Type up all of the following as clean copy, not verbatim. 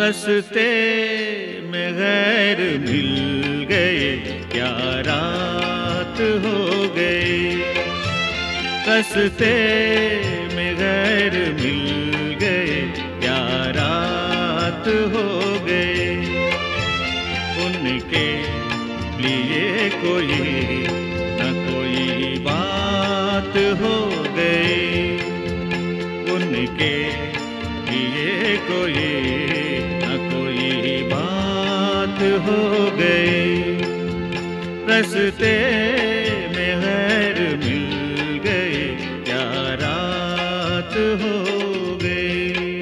रस्ते में गैर मिल गए, क्या रात हो गई। रस्ते में गैर मिल गए, क्या रात हो गई। उनके लिए कोई न कोई बात हो गई, उनके लिए कोई न कोई बात हो गई। रस्ते में गैर मिल गए, क्या रात हो गई।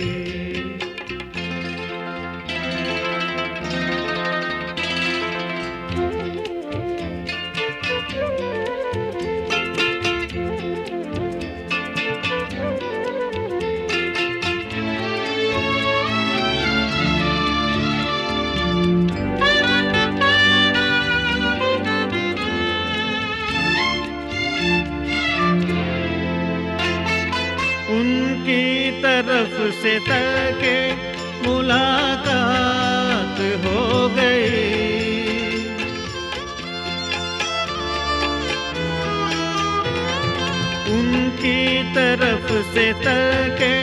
उनकी तरफ से तके मुलाकात हो गई। उनकी तरफ से तके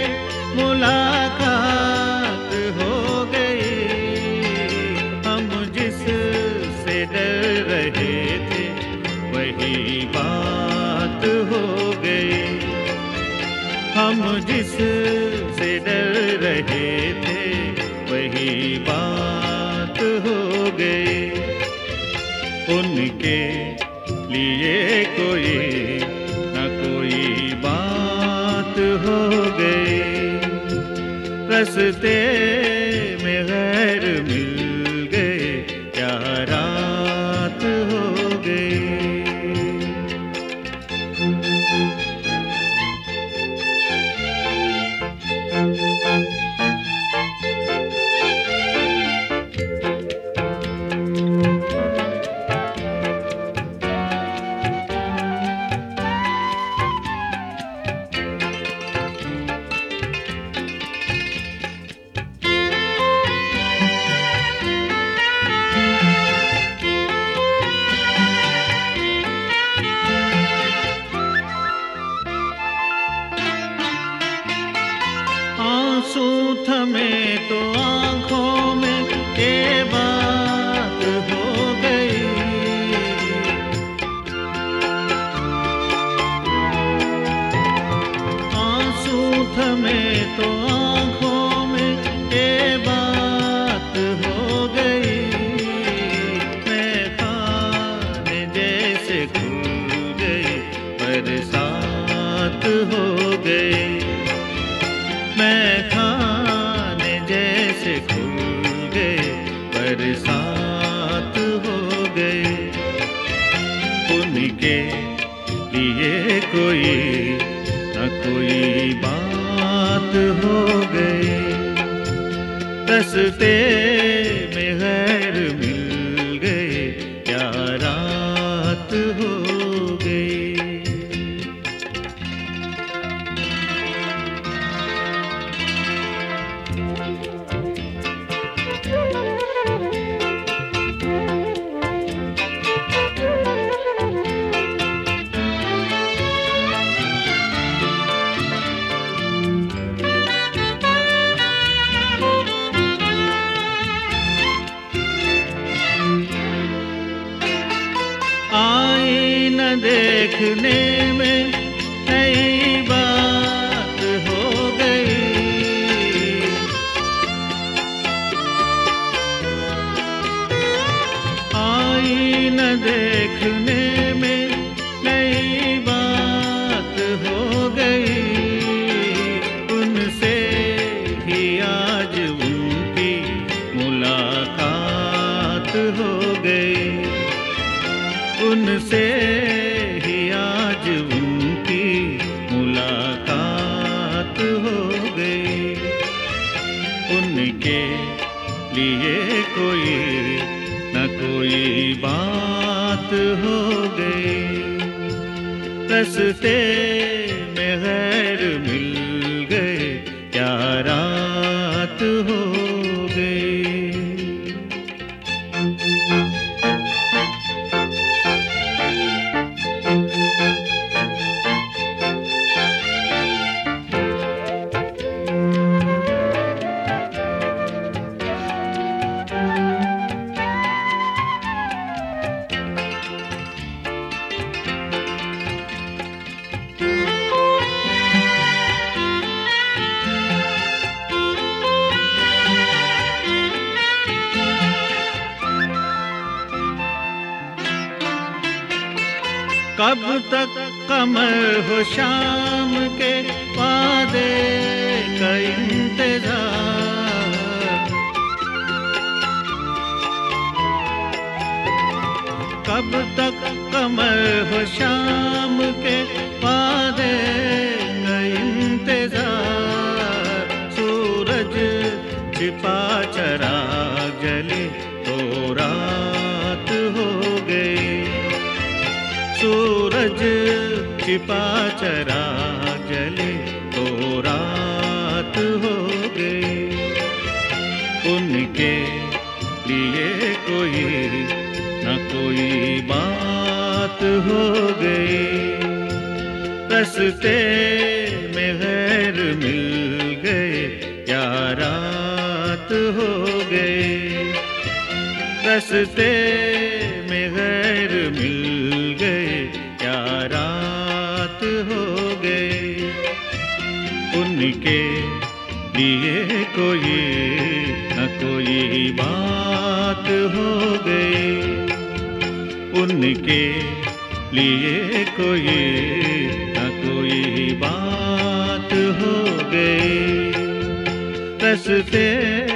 मुलाकात हो गई। हम जिससे डर रहे थे वही बात हो गई। हम जिससे डर रहे थे वही बात हो गई। उनके लिए कोई न कोई बात हो गई। रस्ते में गैर मिल गए, क्या रात हो गई। आंसू थमे तो आंखों में ये बात हो गई। आंसू थमे तो आंखों में ये बात हो गई। मैं खाने जैसे खुल गई, बरसात हो गई। मैं खाने जैसे खुल गए, बरसात हो गई। उनके लिए कोई न कोई बात हो गई। रस्ते में गैर मिल गए, क्या रात हो गई। आईना देखने में नई बात हो गई। आईना देखने में नई बात हो गई। उनसे ही आज उनकी मुलाकात हो गई। उनसे ही आज उनकी मुलाकात हो गई। उनके लिए कोई न कोई बात हो गई। रस्ते में गैर मिल गए, क्या रात हो गई। कब तक कमर हो शाम के वादे का इंतजार। कब तक कमर हो शाम के वादे का इंतजार। सूरज छिपा चराग जले तो रात हो गई। सूरज छिपा चराग जले तो रात हो गई। उनके लिए कोई न कोई बात हो गई। रस्ते में गैर मिल गए या रात हो गई। रस्ते में गैर मिल गए या रात हो गई। उनके लिए कोई न कोई बात हो गई। उनके लिए कोई न कोई बात हो गई। रस्ते